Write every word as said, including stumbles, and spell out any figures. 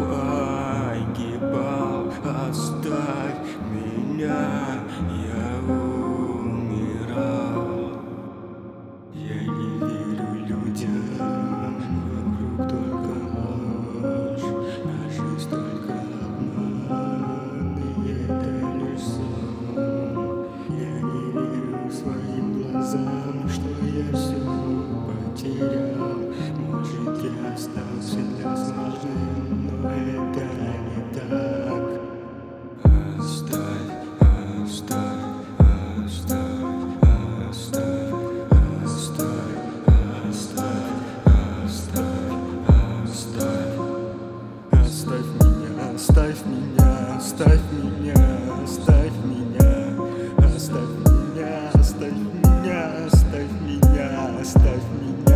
погибал. Оставь меня, я умирал. Я не верю людям, вокруг только ложь, а жизнь только обман, и это лишь сон. Я не верю своим глазам, что я все потерял. Может, я остался для сложным, но это не так. Оставь, оставь, оставь, оставь, оставь, оставь, оставь, оставь. Оставь меня, оставь меня, оставь меня, оставь меня, оставь меня, оставь меня, оставь меня, оставь меня.